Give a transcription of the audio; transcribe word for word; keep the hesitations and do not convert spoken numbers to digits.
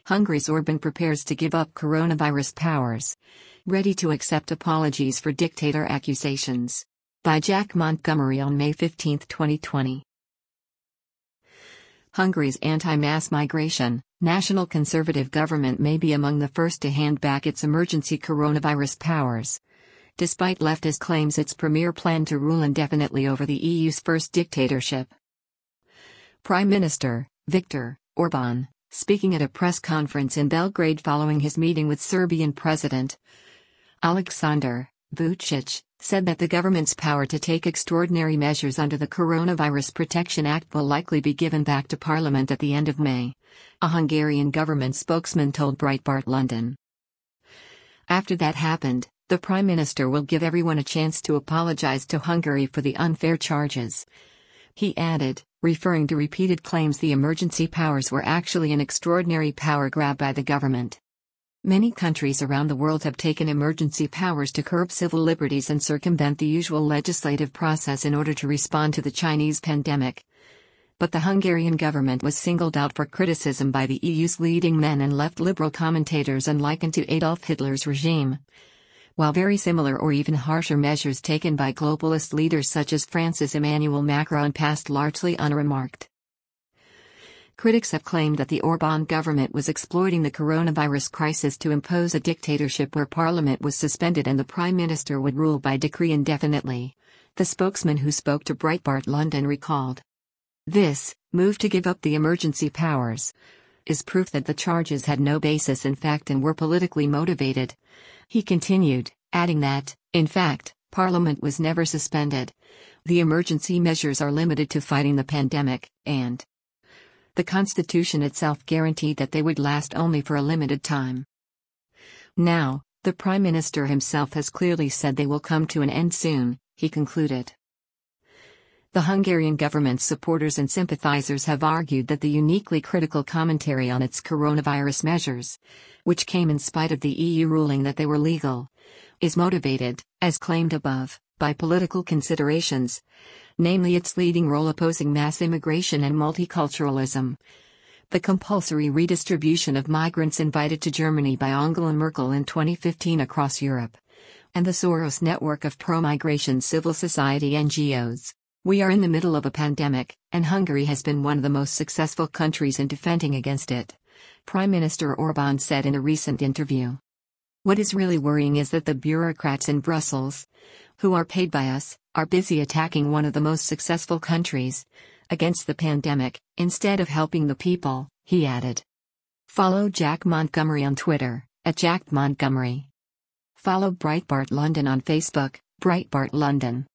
Hungary's Orban prepares to give up coronavirus powers. Ready to accept apologies for dictator accusations. By Jack Montgomery on May fifteenth, twenty twenty. Hungary's anti-mass migration, National Conservative government may be among the first to hand back its emergency coronavirus powers. Despite leftist claims its premier planned to rule indefinitely over the E U's first dictatorship. Prime Minister Viktor Orban, speaking at a press conference in Belgrade following his meeting with Serbian President Aleksandar Vučić, said that the government's power to take extraordinary measures under the Coronavirus Protection Act will likely be given back to Parliament at the end of May, a Hungarian government spokesman told Breitbart London. After that happened, the Prime Minister will give everyone a chance to apologize to Hungary for the unfair charges. He added, referring to repeated claims the emergency powers were actually an extraordinary power grab by the government. Many countries around the world have taken emergency powers to curb civil liberties and circumvent the usual legislative process in order to respond to the Chinese pandemic. But the Hungarian government was singled out for criticism by the E U's leading men and left liberal commentators and likened to Adolf Hitler's regime. While very similar or even harsher measures taken by globalist leaders such as France's Emmanuel Macron passed largely unremarked. Critics have claimed that the Orban government was exploiting the coronavirus crisis to impose a dictatorship where parliament was suspended and the prime minister would rule by decree indefinitely, the spokesman who spoke to Breitbart London recalled. This move to give up the emergency powers is proof that the charges had no basis in fact and were politically motivated. He continued, adding that, in fact, Parliament was never suspended. The emergency measures are limited to fighting the pandemic, and the Constitution itself guaranteed that they would last only for a limited time. Now, the Prime Minister himself has clearly said they will come to an end soon, he concluded. The Hungarian government's supporters and sympathizers have argued that the uniquely critical commentary on its coronavirus measures, which came in spite of the E U ruling that they were legal, is motivated, as claimed above, by political considerations, namely its leading role opposing mass immigration and multiculturalism, the compulsory redistribution of migrants invited to Germany by Angela Merkel in twenty fifteen across Europe, and the Soros network of pro-migration civil society N G Os. We are in the middle of a pandemic, and Hungary has been one of the most successful countries in defending against it, Prime Minister Orban said in a recent interview. What is really worrying is that the bureaucrats in Brussels, who are paid by us, are busy attacking one of the most successful countries against the pandemic, instead of helping the people, he added. Follow Jack Montgomery on Twitter, at Jack Montgomery. Follow Breitbart London on Facebook, Breitbart London.